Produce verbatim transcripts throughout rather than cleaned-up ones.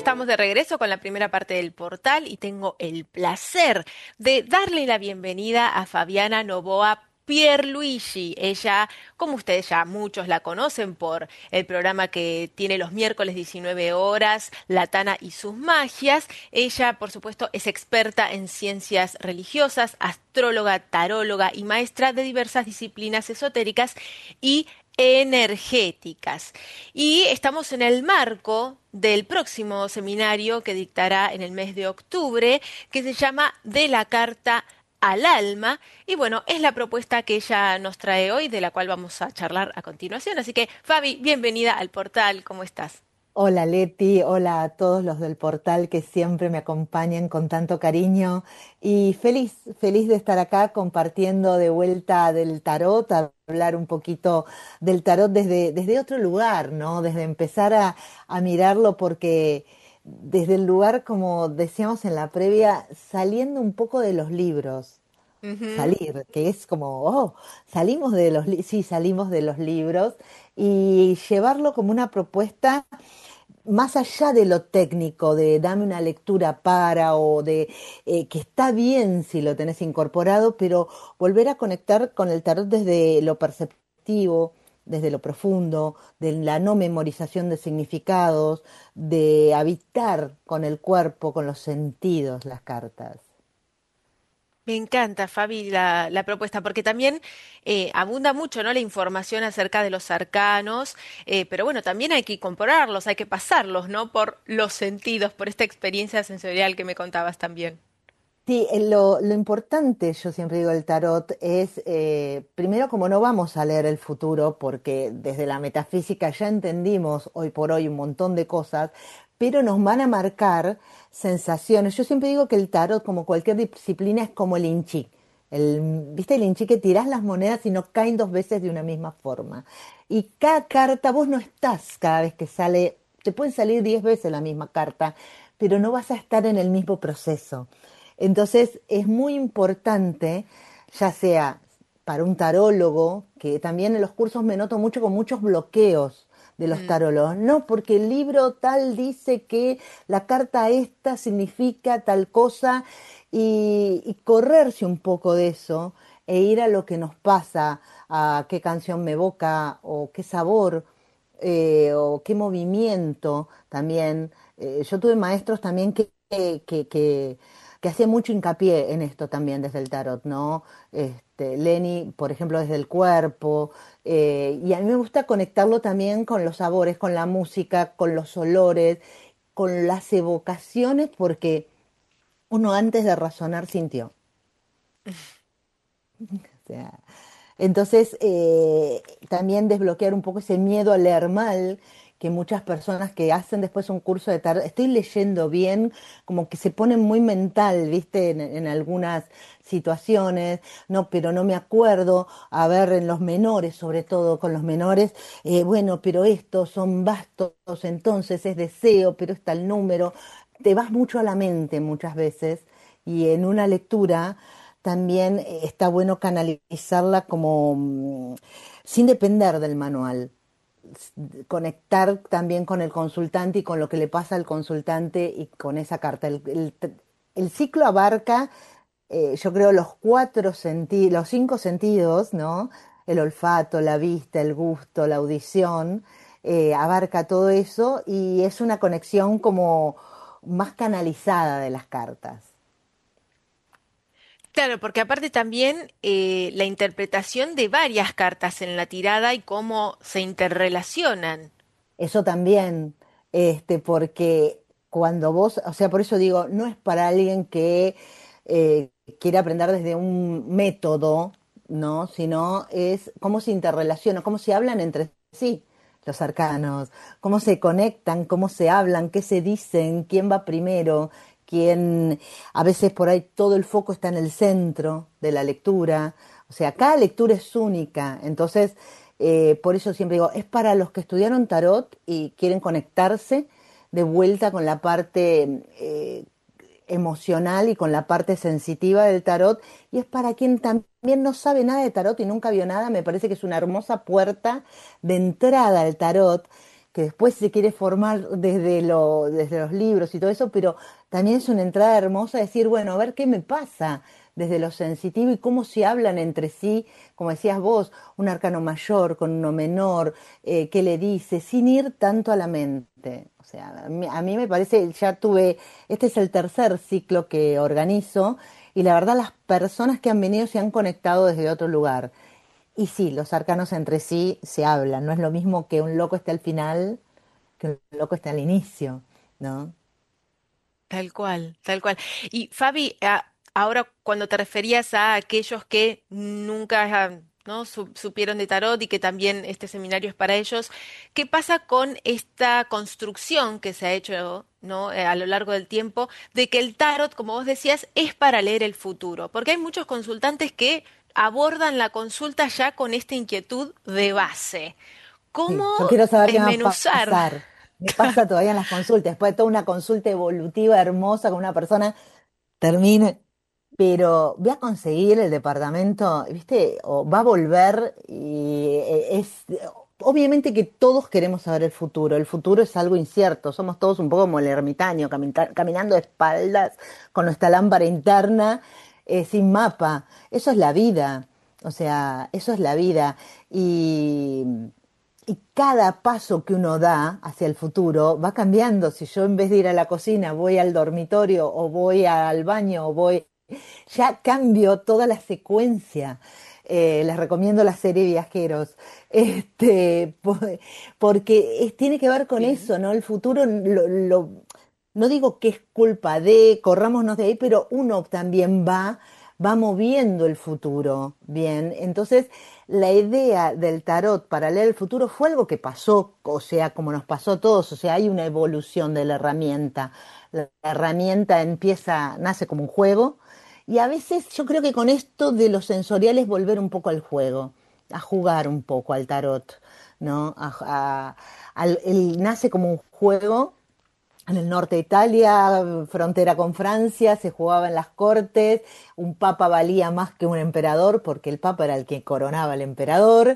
estamos de regreso con la primera parte del portal y tengo el placer de darle la bienvenida a Fabiana Novoa Pierluigi. Ella, como ustedes ya muchos la conocen por el programa que tiene los miércoles diecinueve horas, La Tana y sus magias. Ella, por supuesto, es experta en ciencias religiosas, astróloga, taróloga y maestra de diversas disciplinas esotéricas y energéticas. Y estamos en el marco del próximo seminario que dictará en el mes de octubre, que se llama De la Carta al Alma. Y bueno, es la propuesta que ella nos trae hoy, de la cual vamos a charlar a continuación. Así que, Fabi, bienvenida al portal. ¿Cómo estás? Hola Leti, hola a todos los del portal que siempre me acompañan con tanto cariño y feliz, feliz de estar acá compartiendo de vuelta del tarot, a hablar un poquito del tarot desde, desde otro lugar, ¿no? Desde empezar a, a mirarlo porque desde el lugar, como decíamos en la previa, saliendo un poco de los libros. Ujú. Salir, que es como, oh, salimos de los, li- sí, salimos de los libros y llevarlo como una propuesta más allá de lo técnico, de dame una lectura para o de eh, que está bien si lo tenés incorporado, pero volver a conectar con el tarot desde lo perceptivo, desde lo profundo, de la no memorización de significados, de habitar con el cuerpo, con los sentidos las cartas. Me encanta, Fabi, la, la propuesta, porque también eh, abunda mucho, ¿no? La información acerca de los arcanos, eh, pero bueno, también hay que incorporarlos, hay que pasarlos, ¿no? Por los sentidos, por esta experiencia sensorial que me contabas también. Sí, eh, lo, lo importante, yo siempre digo, el tarot es, eh, primero, como no vamos a leer el futuro, porque desde la metafísica ya entendimos hoy por hoy un montón de cosas, pero nos van a marcar sensaciones. Yo siempre digo que el tarot, como cualquier disciplina, es como el I Ching. El, ¿viste el I Ching que tirás las monedas y no caen dos veces de una misma forma? Y cada carta, vos no estás cada vez que sale, te pueden salir diez veces la misma carta, pero no vas a estar en el mismo proceso. Entonces es muy importante, ya sea para un tarólogo, que también en los cursos me noto mucho con muchos bloqueos de los Mm. tarólogos, no, porque el libro tal dice que la carta esta significa tal cosa y, y correrse un poco de eso e ir a lo que nos pasa, a qué canción me evoca o qué sabor eh, o qué movimiento también. Eh, yo tuve maestros también que, que, que, que que hacía mucho hincapié en esto también desde el tarot, ¿no? Este, Lenny, por ejemplo, desde el cuerpo, eh, y a mí me gusta conectarlo también con los sabores, con la música, con los olores, con las evocaciones, porque uno antes de razonar sintió. O sea, entonces, eh, también desbloquear un poco ese miedo a leer mal, que muchas personas que hacen después un curso de tarot, estoy leyendo bien, como que se ponen muy mental, ¿viste? En, en algunas situaciones, no, pero no me acuerdo, a ver, en los menores, sobre todo con los menores, eh, bueno, pero estos son bastos, entonces es deseo, pero está el número, te vas mucho a la mente muchas veces, y en una lectura también eh, está bueno canalizarla como mm, sin depender del manual, s- conectar también con el consultante y con lo que le pasa al consultante y con esa carta. El, el t- el ciclo abarca, eh, yo creo, los cuatro sentidos, los cinco sentidos, ¿no? El olfato, la vista, el gusto, la audición, eh, abarca todo eso y es una conexión como más canalizada de las cartas. Claro, porque aparte también eh, la interpretación de varias cartas en la tirada y cómo se interrelacionan. Eso también, este, porque cuando vos, o sea, por eso digo, no es para alguien que eh, quiere aprender desde un método, ¿no? Sino es cómo se interrelacionan, cómo se hablan entre sí los arcanos, cómo se conectan, cómo se hablan, qué se dicen, quién va primero, quién, a veces por ahí todo el foco está en el centro de la lectura. O sea, cada lectura es única, entonces eh, por eso siempre digo, es para los que estudiaron tarot y quieren conectarse de vuelta con la parte eh, emocional y con la parte sensitiva del tarot, y es para quien también no sabe nada de tarot y nunca vio nada, me parece que es una hermosa puerta de entrada al tarot, que después se quiere formar desde, lo, desde los libros y todo eso, pero también es una entrada hermosa decir, bueno, a ver qué me pasa desde lo sensitivo y cómo se hablan entre sí, como decías vos, un arcano mayor con uno menor, eh, qué le dice, sin ir tanto a la mente. O sea, a mí, a mí me parece, ya tuve, este es el tercer ciclo que organizo y la verdad las personas que han venido se han conectado desde otro lugar. Y sí, los arcanos entre sí se hablan, no es lo mismo que un loco esté al final que un loco esté al inicio, ¿no? Tal cual, tal cual. Y Fabi, a- ahora cuando te referías a aquellos que nunca, ah, ¿no? su- supieron de tarot y que también este seminario es para ellos, ¿qué pasa con esta construcción que se ha hecho, ¿no? eh, a lo largo del tiempo de que el tarot, como vos decías, es para leer el futuro? Porque hay muchos consultantes que abordan la consulta ya con esta inquietud de base. ¿Cómo Sí, yo quiero saber qué me va a desmenuzar? pasar. Me pasa todavía en las consultas, después de toda una consulta evolutiva hermosa con una persona, termine, pero voy a conseguir el departamento, ¿viste? O va a volver y eh, es... Obviamente que todos queremos saber el futuro. El futuro es algo incierto. Somos todos un poco como el ermitaño, camita- caminando de espaldas con nuestra lámpara interna, eh, sin mapa. Eso es la vida. O sea, eso es la vida. Y, y cada paso que uno da hacia el futuro va cambiando. Si yo en vez de ir a la cocina voy al dormitorio o voy al baño o voy ya cambio toda la secuencia. Eh, les recomiendo la serie Viajeros, este, po- porque es- tiene que ver con Bien. eso, ¿no? El futuro, lo, lo- no digo que es culpa de, corrámonos de ahí, pero uno también va, va moviendo el futuro, ¿bien? Entonces, la idea del tarot para leer el futuro fue algo que pasó, o sea, como nos pasó a todos, o sea, hay una evolución de la herramienta. La herramienta empieza, nace como un juego, y a veces yo creo que con esto de los sensoriales volver un poco al juego, a jugar un poco al tarot, ¿no? A- a- al- él nace como un juego. En el norte de Italia, frontera con Francia, se jugaba en las cortes, un papa valía más que un emperador porque el papa era el que coronaba al emperador,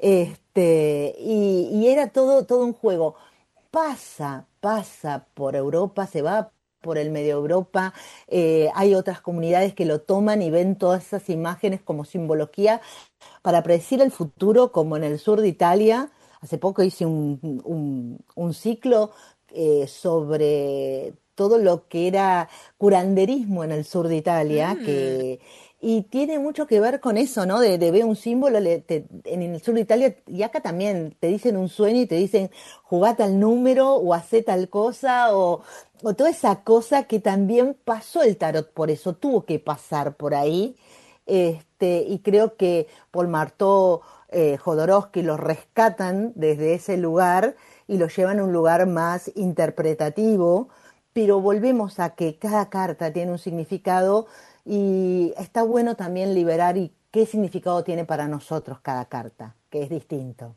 este, y, y era todo, todo un juego. Pasa, pasa por Europa, se va por el medio Europa, eh, hay otras comunidades que lo toman y ven todas esas imágenes como simbología para predecir el futuro, como en el sur de Italia. Hace poco hice un, un- un ciclo eh, sobre todo lo que era curanderismo en el sur de Italia, Mm. que, y tiene mucho que ver con eso, ¿no? De, de ver un símbolo le- te- en el sur de Italia, y acá también te dicen un sueño y te dicen jugá tal número o hacé tal cosa, o, o toda esa cosa que también pasó el tarot por eso, tuvo que pasar por ahí. Este, y creo que Paul Marteau, eh, Jodorowsky los rescatan desde ese lugar y los llevan a un lugar más interpretativo, pero volvemos a que cada carta tiene un significado y está bueno también liberar y qué significado tiene para nosotros cada carta, que es distinto.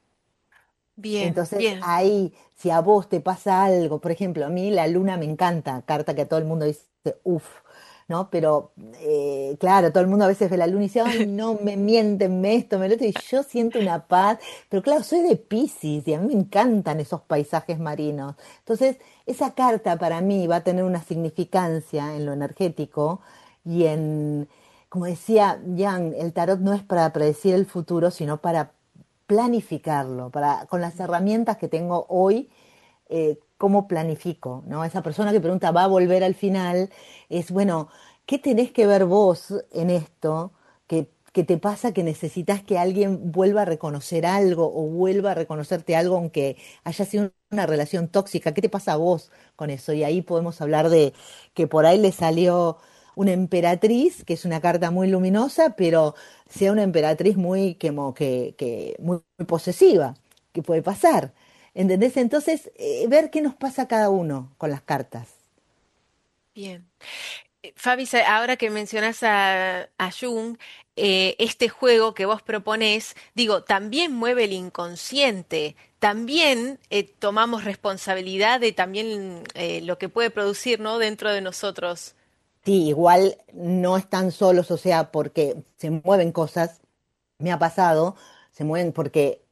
Bien, Entonces bien. ahí, si a vos te pasa algo, por ejemplo, a mí la luna me encanta, carta que todo el mundo dice, uff, ¿no? Pero eh, claro, todo el mundo a veces ve la luna y dice, ay, no, me mienten, me esto, me lo otro, y yo siento una paz, pero claro, soy de Piscis y a mí me encantan esos paisajes marinos. Entonces, esa carta para mí va a tener una significancia en lo energético y en, como decía Jan, el tarot no es para predecir el futuro, sino para planificarlo, para, con las herramientas que tengo hoy, eh, cómo planifico, ¿no? Esa persona que pregunta, ¿va a volver al final? Es, bueno, ¿qué tenés que ver vos en esto que, que te pasa que necesitas que alguien vuelva a reconocer algo o vuelva a reconocerte algo aunque haya sido una relación tóxica? ¿Qué te pasa a vos con eso? Y ahí podemos hablar de que por ahí le salió una emperatriz, que es una carta muy luminosa, pero sea una emperatriz muy, como que, que muy, muy posesiva, que puede pasar. ¿Entendés? Entonces, eh, ver qué nos pasa a cada uno con las cartas. Bien. Eh, Fabi, sa- ahora que mencionas a, a Jung, eh, este juego que vos proponés, digo, también mueve el inconsciente, también eh, tomamos responsabilidad de también eh, lo que puede producir, ¿no? Dentro de nosotros. Sí, igual no están solos, o sea, porque se mueven cosas, me ha pasado, se mueven porque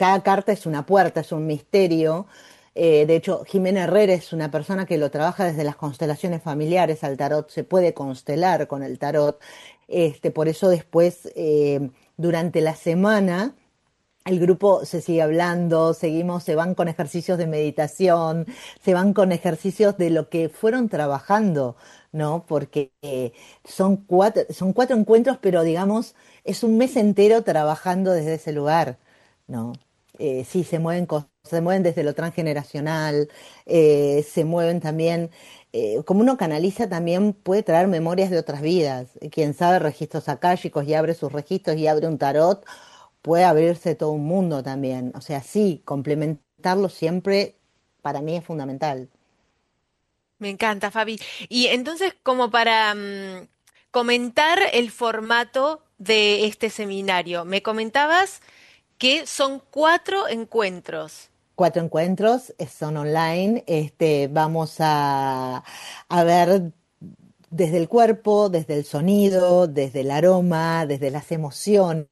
cada carta es una puerta, es un misterio. Eh, de hecho, Jimena Herrera es una persona que lo trabaja desde las constelaciones familiares al tarot, se puede constelar con el tarot. Este, por eso después, eh, durante la semana, el grupo se sigue hablando, seguimos, se van con ejercicios de meditación, se van con ejercicios de lo que fueron trabajando, ¿no? Porque eh, son cuatro, son cuatro encuentros, pero digamos, es un mes entero trabajando desde ese lugar, ¿no? Eh, sí, se mueven cosas, se mueven desde lo transgeneracional, eh, se mueven también, eh, como uno canaliza también puede traer memorias de otras vidas. Quien sabe registros akáshicos y abre sus registros y abre un tarot, puede abrirse todo un mundo también. O sea, sí, complementarlo siempre para mí es fundamental. Me encanta, Fabi. Y entonces, como para mm, comentar el formato de este seminario, me comentabas que son cuatro encuentros. Cuatro encuentros, eh, son online. Este, vamos a, a ver desde el cuerpo, desde el sonido, desde el aroma, desde las emociones,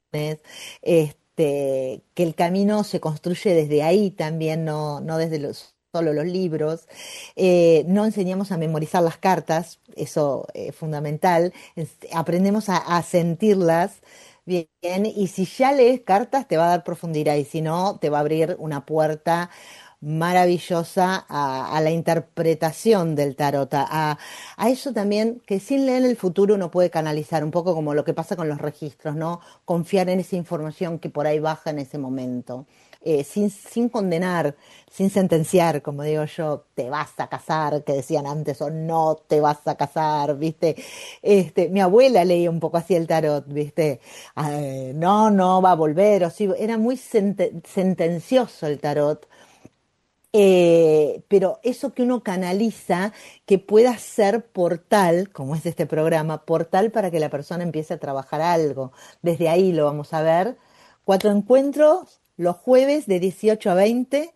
este, que el camino se construye desde ahí también, no, no desde los, solo los libros. Eh, no enseñamos a memorizar las cartas, eso es fundamental. Es- aprendemos a, a sentirlas. Bien, y si ya lees cartas te va a dar profundidad y si no, te va a abrir una puerta maravillosa a, a la interpretación del tarot, a, a eso también que sin leer el futuro uno puede canalizar, un poco como lo que pasa con los registros, ¿no? Confiar en esa información que por ahí baja en ese momento. Eh, sin, sin condenar, sin sentenciar, como digo yo, te vas a casar, que decían antes, o no te vas a casar, ¿viste? Este, mi abuela leía un poco así el tarot, ¿viste? Eh, no, no va a volver, o sí, era muy sente- sentencioso el tarot. Eh, pero eso que uno canaliza, que pueda ser portal, como es este programa, portal para que la persona empiece a trabajar algo. Desde ahí lo vamos a ver. Cuatro encuentros los jueves de dieciocho a veinte.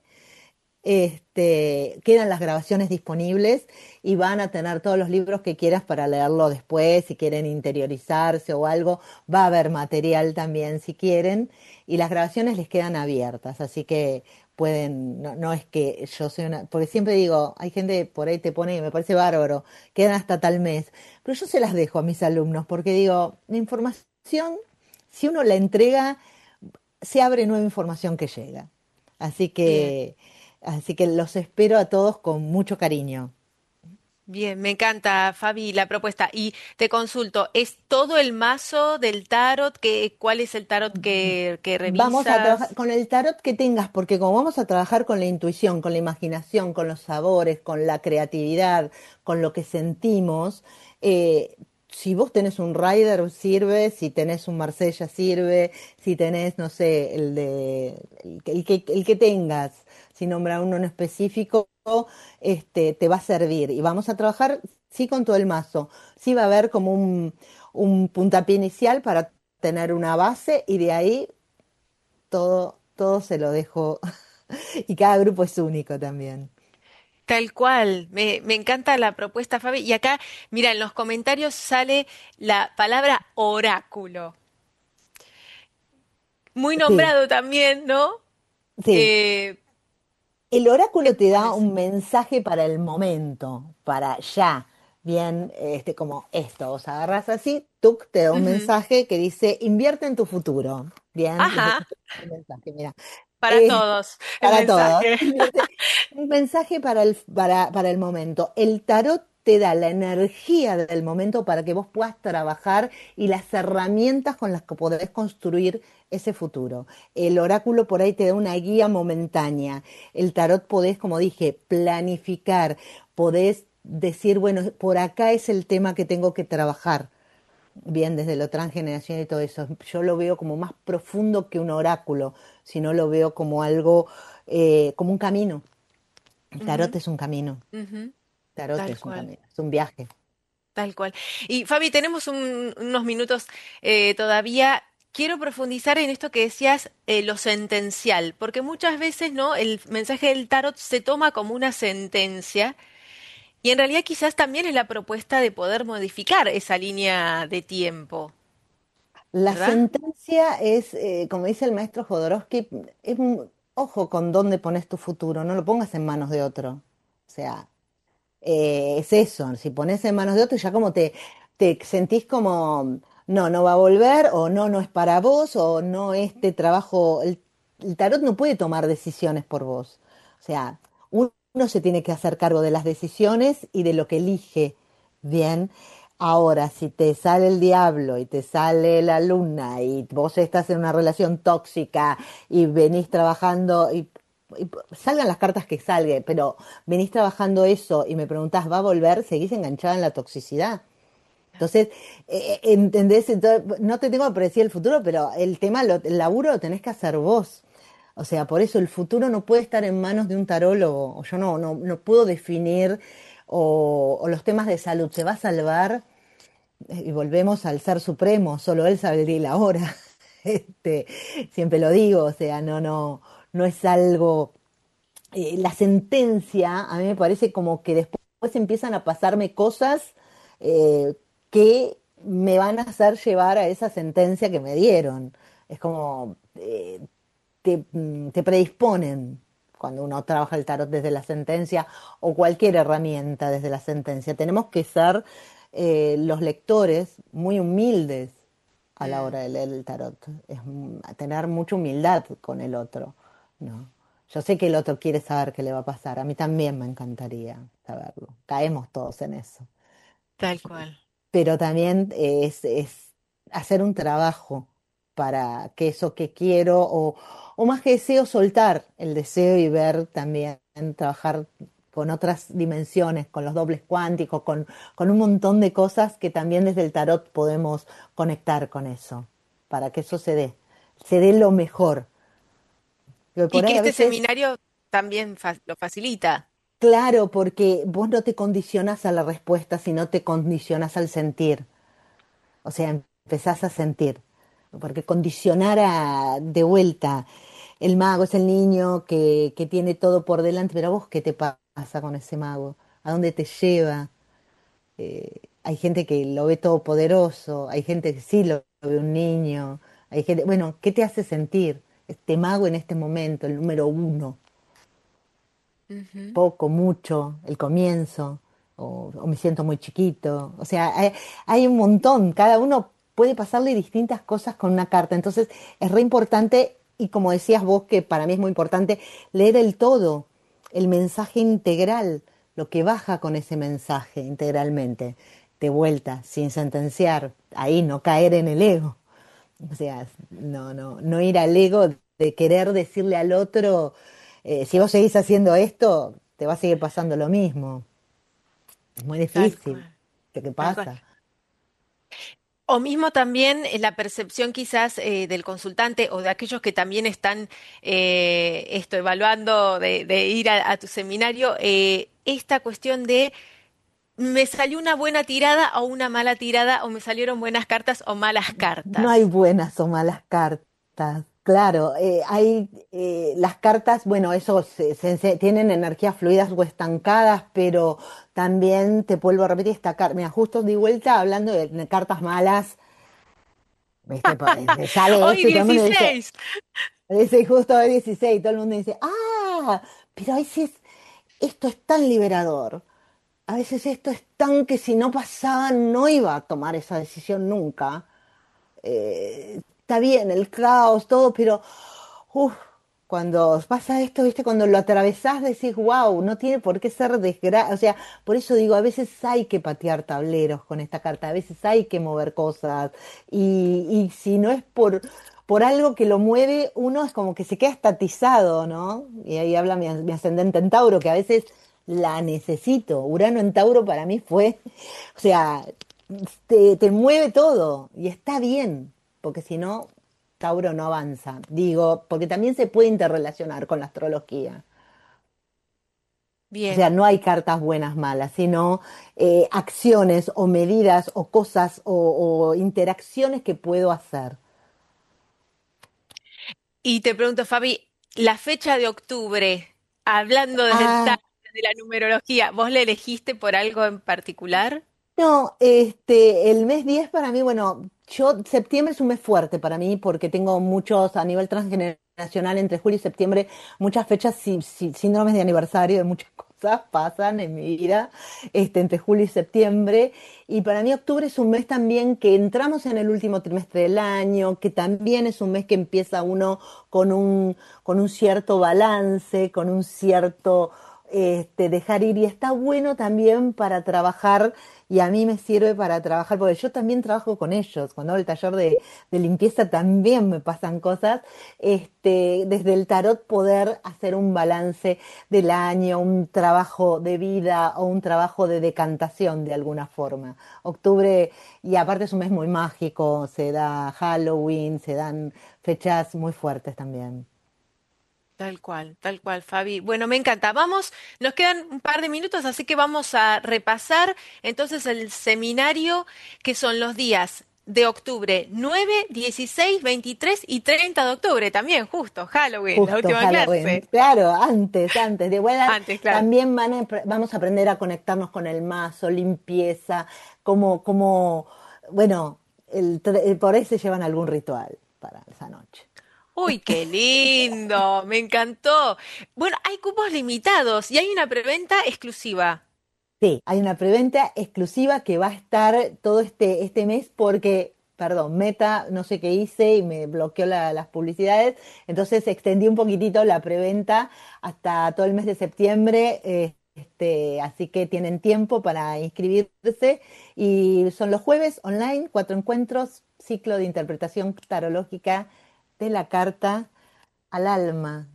Este, quedan las grabaciones disponibles y van a tener todos los libros que quieras para leerlo después, si quieren interiorizarse o algo, va a haber material también si quieren y las grabaciones les quedan abiertas, así que pueden, no, no es que yo soy una, porque siempre digo, hay gente por ahí te pone y me parece bárbaro, quedan hasta tal mes, pero yo se las dejo a mis alumnos porque digo, la información, si uno la entrega, se abre nueva información que llega. Así Bien, que, así que los espero a todos con mucho cariño. bien, me encanta, Fabi, la propuesta. Y te consulto, ¿es todo el mazo del tarot? ¿Qué, cuál es el tarot que, que Vamos a trabajar revisas? con el tarot que tengas, porque como vamos a trabajar con la intuición, con la imaginación, con los sabores, con la creatividad, con lo que sentimos, eh, si vos tenés un Rider sirve, si tenés un Marsella sirve, si tenés, no sé, el de el, que, el que el que tengas, si nombra uno en específico, este, te va a servir. Y vamos a trabajar, sí, con todo el mazo. Sí va a haber como un, un puntapié inicial para tener una base y de ahí todo, todo se lo dejo. Y cada grupo es único también. Tal cual, me, me encanta la propuesta, Fabi. Y acá, mira, en los comentarios sale la palabra oráculo. Muy Sí, nombrado también, ¿no? sí. Eh, El ¿qué- oráculo te ¿cuál da es? un mensaje para el momento, para ya. Bien, este, como esto, vos agarrás así, tuk, te da un Ujú. mensaje que dice, invierte en tu futuro. Bien, y después Ajá, te da un mensaje, mira. para Eh, todos el para todos. mensaje. Invierte- Un mensaje para el, para, para el momento. El tarot te da la energía del momento para que vos puedas trabajar y las herramientas con las que podés construir ese futuro. El oráculo por ahí te da una guía momentánea. El tarot podés, como dije, planificar, podés decir, bueno, por acá es el tema que tengo que trabajar. Bien, desde lo transgeneración y todo eso. Yo lo veo como más profundo que un oráculo, sino lo veo como algo, eh, como un camino. El tarot Ujú, es un camino. ujú, Tarot tal es un cual. camino, es un viaje. Tal cual. Y Fabi, tenemos un- unos minutos eh, todavía. Quiero profundizar en esto que decías, eh, lo sentencial, porque muchas veces, ¿no? El mensaje del tarot se toma como una sentencia y en realidad quizás también es la propuesta de poder modificar esa línea de tiempo. La ¿verdad? sentencia es, eh, como dice el maestro Jodorowsky, es un ojo con dónde pones tu futuro, no lo pongas en manos de otro. O sea, eh, es eso, si pones en manos de otro, ya como te, te sentís como, no, no va a volver, o no, no es para vos, o no, este trabajo, el, el tarot no puede tomar decisiones por vos. O sea, uno se tiene que hacer cargo de las decisiones y de lo que elige. Bien, ahora, si te sale el diablo y te sale la luna y vos estás en una relación tóxica y venís trabajando y y salgan las cartas que salgan, pero venís trabajando eso y me preguntás, ¿va a volver? Seguís enganchada en la toxicidad. Entonces, eh, ¿entendés? Entonces, no te tengo que predecir el futuro, pero el tema, lo, el laburo lo tenés que hacer vos. O sea, por eso el futuro no puede estar en manos de un tarólogo. O yo no, no, no puedo definir, o, o los temas de salud. ¿Se va a salvar? Eh, Y volvemos al ser supremo, solo él sabe el día y la hora. Este, siempre lo digo, o sea, no, no, no es algo eh, la sentencia, a mí me parece como que después empiezan a pasarme cosas eh, que me van a hacer llevar a esa sentencia que me dieron. Es como eh, te, mm, te predisponen cuando uno trabaja el tarot desde la sentencia o cualquier herramienta desde la sentencia. Tenemos que ser eh, los lectores muy humildes a la Mm, hora de leer el tarot. Es mm, tener mucha humildad con el otro, ¿no? Yo sé que el otro quiere saber qué le va a pasar. A mí también me encantaría saberlo. Caemos todos en eso. tal cual. Pero también es, es hacer un trabajo para que eso que quiero, o, o más que deseo, soltar el deseo y ver también, trabajar con otras dimensiones, con los dobles cuánticos, con, con un montón de cosas que también desde el tarot podemos conectar con eso, para que eso se dé, se dé lo mejor. Que Y por que ahí a este veces, seminario también fa- lo facilita. claro, porque vos no te condicionas a la respuesta, sino te condicionas al sentir. O sea, empezás a sentir. Porque condicionar a- de vuelta, el mago es el niño que, que tiene todo por delante, pero a vos, ¿qué te pasa con ese mago? ¿A dónde te lleva? Eh, hay gente que lo ve todopoderoso, hay gente que sí lo ve un niño, hay gente, bueno, ¿qué te hace sentir este mago en este momento, el número uno? Ujú. Poco, mucho, el comienzo, o, o me siento muy chiquito. O sea, hay, hay un montón, cada uno puede pasarle distintas cosas con una carta. Entonces, es re importante, y como decías vos, que para mí es muy importante, leer el todo, el mensaje integral, lo que baja con ese mensaje integralmente, de vuelta, sin sentenciar, ahí no caer en el ego. O sea, no, no, no ir al ego de querer decirle al otro, eh, si vos seguís haciendo esto, te va a seguir pasando lo mismo. Es muy Tal difícil. cual, ¿Qué, qué tal cual. pasa? O mismo también eh, la percepción quizás eh, del consultante o de aquellos que también están eh, esto, evaluando de, de ir a, a tu seminario, eh, esta cuestión de me salió una buena tirada o una mala tirada o me salieron buenas cartas o malas No hay cartas. buenas o malas cartas. Claro, eh, hay eh, las cartas, bueno, eso se- se- se- tienen energías fluidas o estancadas, pero también te vuelvo a repetir esta carta. Mira, justo di vuelta hablando de, de cartas malas, ¿viste? Pa- eh, Sale Hoy esto y todo el mundo dice, dieciséis. dice justo de dieciséis, todo el mundo dice, ah, pero a veces esto es tan liberador. A veces esto es tan que si no pasaba no iba a tomar esa decisión nunca. Eh, está bien, el caos, todo, pero uf, cuando pasa esto, viste, cuando lo atravesás decís, wow, no tiene por qué ser desgracia. O sea, por eso digo, a veces hay que patear tableros con esta carta, a veces hay que mover cosas. Y, y si no es por, por algo que lo mueve, uno es como que se queda estatizado, ¿no? Y ahí habla mi, mi ascendente en Tauro, que a veces la necesito. Urano en Tauro para mí fue, o sea, te, te mueve todo y está bien, porque si no, Tauro no avanza. Digo, porque también se puede interrelacionar con la astrología. O sea, Bien. no hay cartas buenas, malas, sino eh, acciones o medidas o cosas o, o interacciones que puedo hacer. Y te pregunto, Fabi, la fecha de octubre, hablando desde el Ah, tarot, de la numerología, ¿vos la elegiste por algo en particular? no, este, el mes diez para mí, bueno, Yo, septiembre es un mes fuerte para mí porque tengo muchos, a nivel transgeneracional, entre julio y septiembre, muchas fechas, sí, sí, síndromes de aniversario de muchas cosas pasan en mi vida, este, entre julio y septiembre. Y para mí octubre es un mes también que entramos en el último trimestre del año, que también es un mes que empieza uno con un, con un cierto balance, con un cierto este, dejar ir. Y está bueno también para trabajar, y a mí me sirve para trabajar, porque yo también trabajo con ellos. Cuando hago el taller de, de limpieza también me pasan cosas. Este, desde el tarot poder hacer un balance del año, un trabajo de vida o un trabajo de decantación de alguna forma. Octubre, y aparte es un mes muy mágico, se da Halloween, se dan fechas muy fuertes también. Tal cual, tal cual, Fabi. Bueno, me encanta. Vamos, nos quedan un par de minutos, así que vamos a repasar entonces el seminario, que son los días de octubre nueve, dieciséis, veintitrés y treinta de octubre, también justo, Halloween, la Justo última Halloween, clase. claro, antes, antes. De igual Antes, claro. también van a- vamos a aprender a conectarnos con el mazo, limpieza, como, como, bueno, el, tra- el- por ahí se llevan algún ritual para esa noche. Uy, qué lindo, me encantó. Bueno, hay cupos limitados y hay una preventa exclusiva. Sí, hay una preventa exclusiva que va a estar todo este, este mes porque, perdón, Meta, no sé qué hice y me bloqueó la- las publicidades, entonces extendí un poquitito la preventa hasta todo el mes de septiembre, eh, este, así que tienen tiempo para inscribirse y son los jueves online, cuatro encuentros, ciclo de interpretación tarológica de la carta al alma.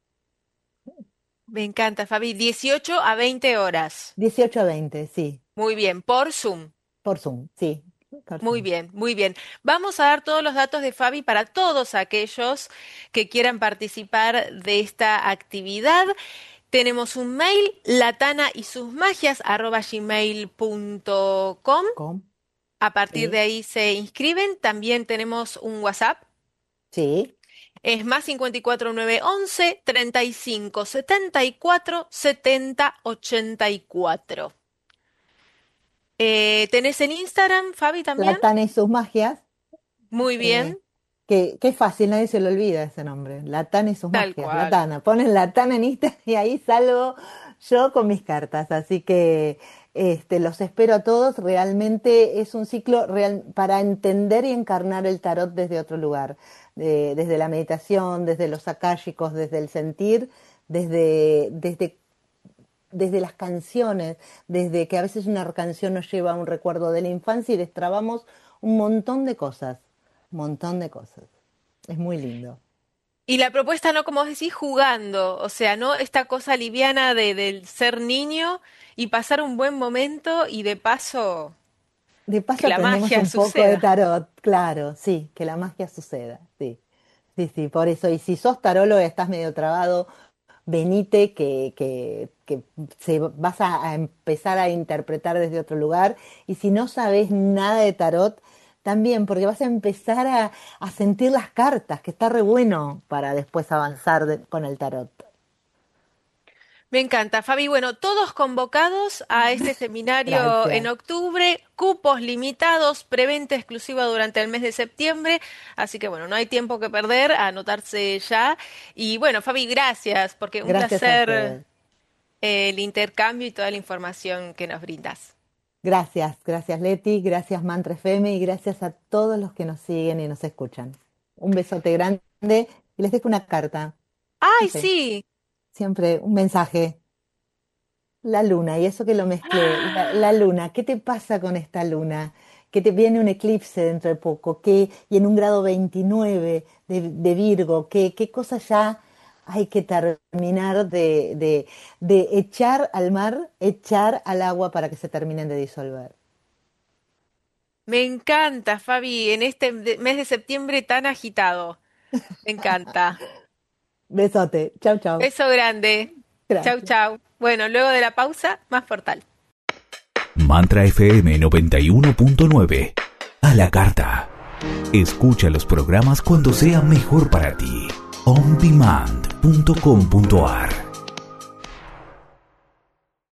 Me encanta, Fabi. Dieciocho a veinte horas. Dieciocho a veinte, sí, Muy bien, por Zoom. por Zoom, sí, por Muy Zoom. bien, muy bien. Vamos a dar todos los datos de Fabi para todos aquellos que quieran participar de esta actividad. Tenemos un mail, latana y sus magias, arroba gmail punto com. ¿Cómo? A partir de Sí. ahí se inscriben. También tenemos un WhatsApp. Sí, Es más cincuenta y cuatro nueve once treinta y cinco setenta y cuatro setenta ochenta y cuatro. Eh, ¿tenés en Instagram, Fabi, también? Latana y sus magias, Muy eh, bien, que, que es fácil, nadie se le olvida ese nombre. Latana y sus tal magias, cual. Latana. Ponen Latana en Instagram y ahí salgo yo con mis cartas. Así que este, los espero a todos. Realmente es un ciclo real, para entender y encarnar el tarot desde otro lugar, de- desde la meditación, desde los akáshicos, desde el sentir, desde, desde desde las canciones, desde que a veces una canción nos lleva a un recuerdo de la infancia y destrabamos un montón de cosas, un montón de cosas. Es muy lindo. Y la propuesta, no, como vos decís, jugando, o sea, no esta cosa liviana de, del ser niño y pasar un buen momento y de paso De que paso la aprendemos magia un poco de suceda. tarot, claro, sí, que la magia suceda, sí, sí, sí, por eso. Y si sos tarólogo y estás medio trabado, venite que, que, que se, vas a, a empezar a interpretar desde otro lugar. Y si no sabes nada de tarot, también, porque vas a empezar a, a sentir las cartas, que está re bueno para después avanzar de- con el tarot. Me encanta, Fabi. Bueno, todos convocados a este seminario en Gracias. octubre, cupos limitados, preventa exclusiva durante el mes de septiembre, así que bueno, no hay tiempo que perder, a anotarse ya. Y bueno, Fabi, gracias, porque un Gracias a placer ustedes. eh, el intercambio y toda la información que nos brindas. Gracias, gracias Leti, gracias Mantra F M y gracias a todos los que nos siguen y nos escuchan. Un besote grande y les dejo una carta, no ¡Ay, sé, sí! siempre un mensaje. La luna, y eso que lo mezclé, la, la luna, ¿qué te pasa con esta luna? Que te viene un eclipse dentro de poco, ¿qué? Y en un grado veintinueve de, de Virgo, ¿qué, qué cosa ya hay que terminar de, de, de echar al mar, echar al agua para que se terminen de disolver? Me encanta, Fabi, en este de- mes de septiembre tan agitado. Me encanta. Besote, chau, chau. Beso grande. Chau, Gracias. chau. Bueno, luego de la pausa, más portal. Mantra F M noventa y uno punto nueve. A la carta. Escucha los programas cuando sea mejor para ti. on demand punto com punto a r